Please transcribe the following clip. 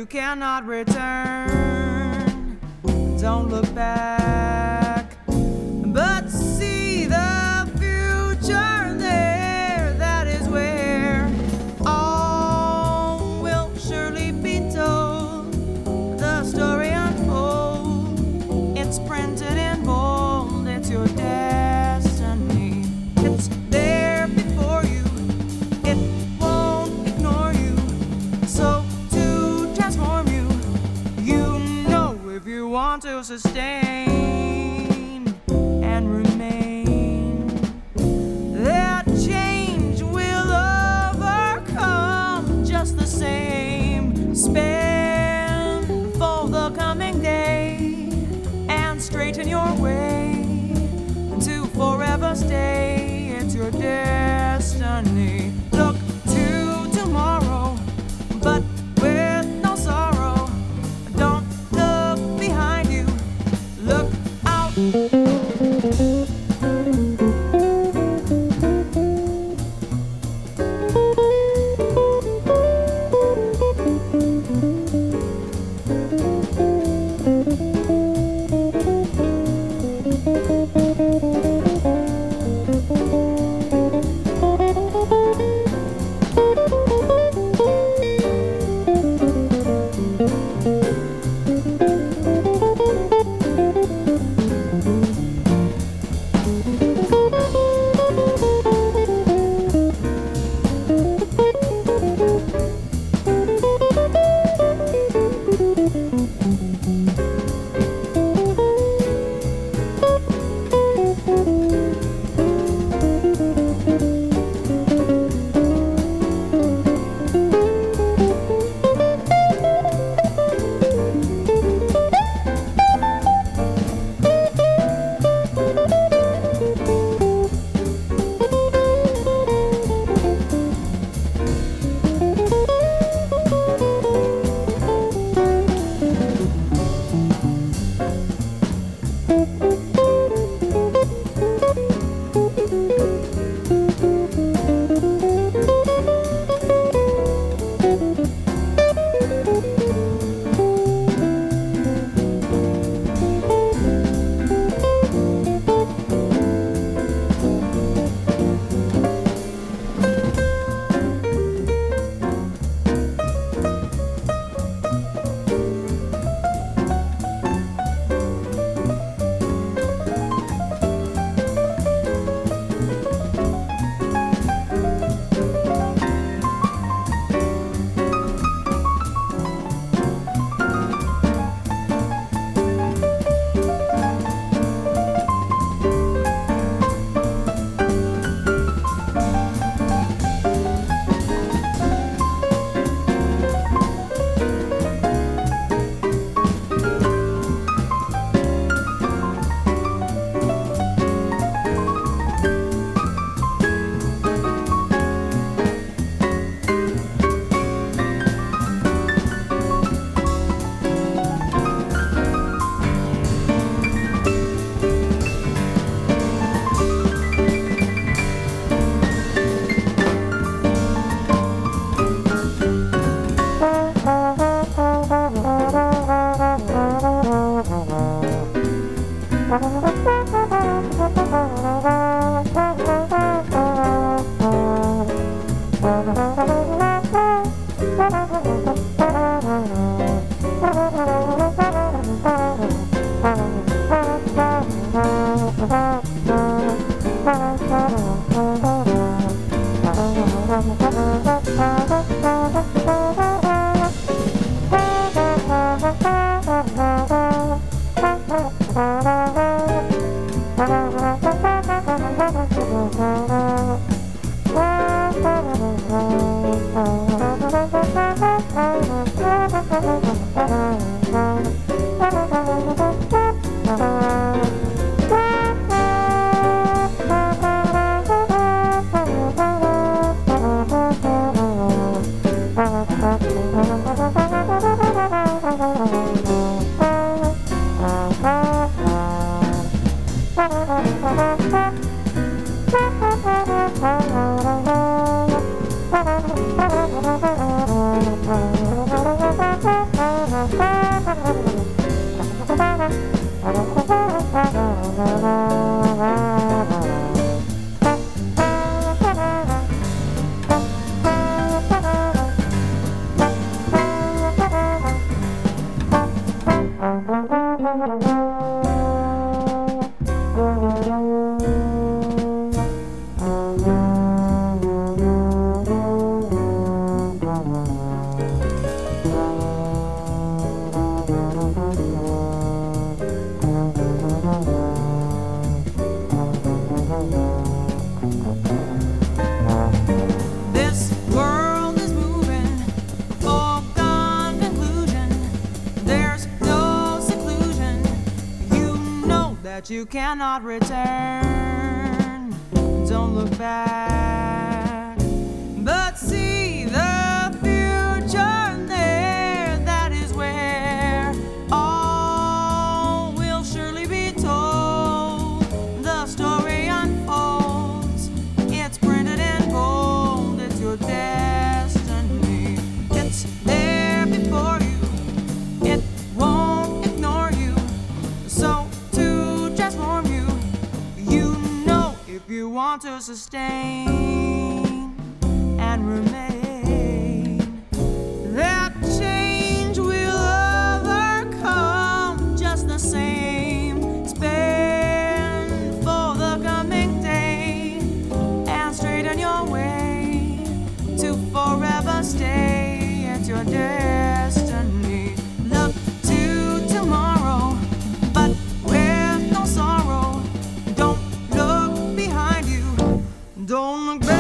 cannot return. Don't look back, but see the future there. That is where all will surely be told. The story unfolds. It's printed in bold. It's your destiny. It's there before you. It won't ignore you. So to transform you, you know if you want to sustain and remain, that change will overcome just the same. Spend for the coming day and straighten your way to forever stay. It's your destiny. Look to tomorrow, but with no sorrow. Don't look behind you. Look out. This world is moving, foregone conclusion. There's no seclusion. You know that you cannot return. Don't look back, but see the future there. That is where all will surely be told. The story unfolds. It's printed in gold. It's your destiny. It's there before you. It won't ignore you. So to transform you, you know if you want to sustain and remain, that change will overcome just the same. Spend for the coming day and straighten your way to forever stay at your destiny. Look to tomorrow, but with no sorrow. Don't look behind you. Don't look back.